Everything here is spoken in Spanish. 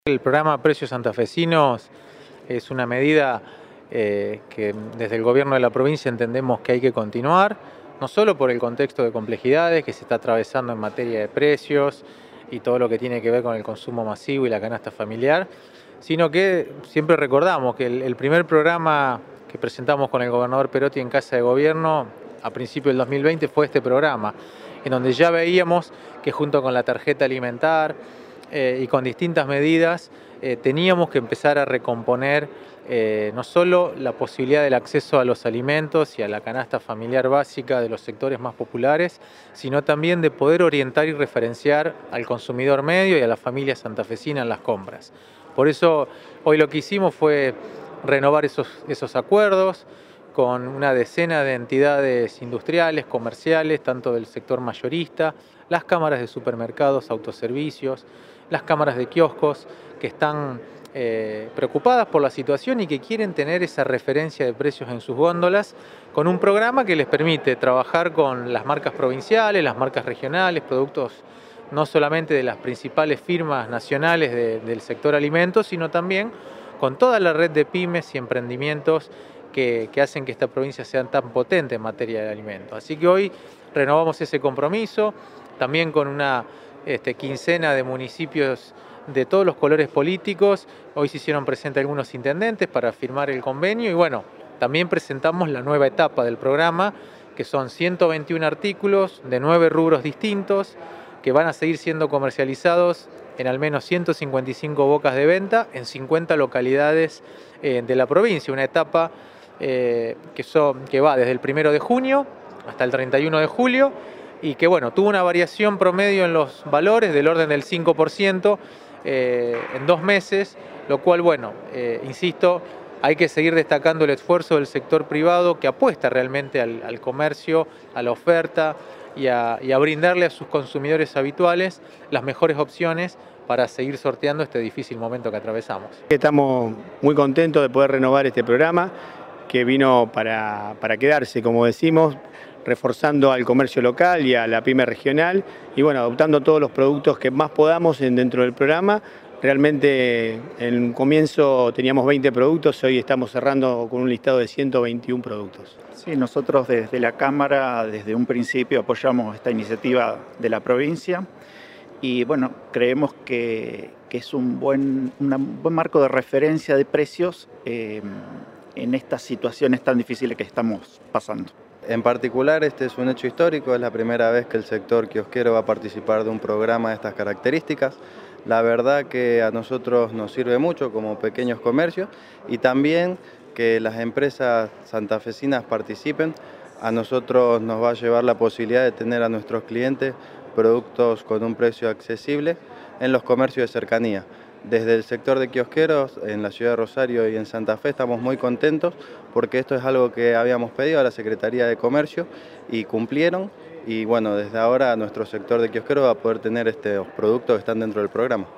El programa Precios Santafesinos es una medida que desde el gobierno de la provincia entendemos que hay que continuar, no solo por el contexto de complejidades que se está atravesando en materia de precios y todo lo que tiene que ver con el consumo masivo y la canasta familiar, sino que siempre recordamos que el primer programa que presentamos con el gobernador Perotti en Casa de Gobierno a principios del 2020 fue este programa, en donde ya veíamos que junto con la tarjeta alimentar y con distintas medidas teníamos que empezar a recomponer no solo la posibilidad del acceso a los alimentos y a la canasta familiar básica de los sectores más populares, sino también de poder orientar y referenciar al consumidor medio y a la familia santafesina en las compras. Por eso hoy lo que hicimos fue renovar esos acuerdos con una decena de entidades industriales, comerciales, tanto del sector mayorista, las cámaras de supermercados, autoservicios, las cámaras de kioscos que están preocupadas por la situación y que quieren tener esa referencia de precios en sus góndolas con un programa que les permite trabajar con las marcas provinciales, las marcas regionales, productos no solamente de las principales firmas nacionales del sector alimentos, sino también con toda la red de pymes y emprendimientos que hacen que esta provincia sea tan potente en materia de alimentos. Así que hoy renovamos ese compromiso, también con una quincena de municipios de todos los colores políticos. Hoy se hicieron presentes algunos intendentes para firmar el convenio y bueno, también presentamos la nueva etapa del programa, que son 121 artículos de 9 rubros distintos que van a seguir siendo comercializados en al menos 155 bocas de venta en 50 localidades de la provincia, una etapa que va desde el 1 de junio hasta el 31 de julio y que bueno, tuvo una variación promedio en los valores del orden del 5% en 2 meses, lo cual bueno, insisto, hay que seguir destacando el esfuerzo del sector privado que apuesta realmente al comercio, a la oferta y a brindarle a sus consumidores habituales las mejores opciones para seguir sorteando este difícil momento que atravesamos. Estamos muy contentos de poder renovar este programa que vino para quedarse, como decimos, reforzando al comercio local y a la pyme regional y bueno, adoptando todos los productos que más podamos dentro del programa. Realmente en un comienzo teníamos 20 productos, hoy estamos cerrando con un listado de 121 productos. Sí, nosotros desde la Cámara, desde un principio apoyamos esta iniciativa de la provincia y bueno, creemos que es un buen marco de referencia de precios en estas situaciones tan difíciles que estamos pasando. En particular, este es un hecho histórico, es la primera vez que el sector kiosquero va a participar de un programa de estas características. La verdad que a nosotros nos sirve mucho como pequeños comercios y también que las empresas santafesinas participen. A nosotros nos va a llevar la posibilidad de tener a nuestros clientes productos con un precio accesible en los comercios de cercanía. Desde el sector de kiosqueros en la ciudad de Rosario y en Santa Fe estamos muy contentos porque esto es algo que habíamos pedido a la Secretaría de Comercio y cumplieron y bueno, desde ahora nuestro sector de kiosqueros va a poder tener estos productos que están dentro del programa.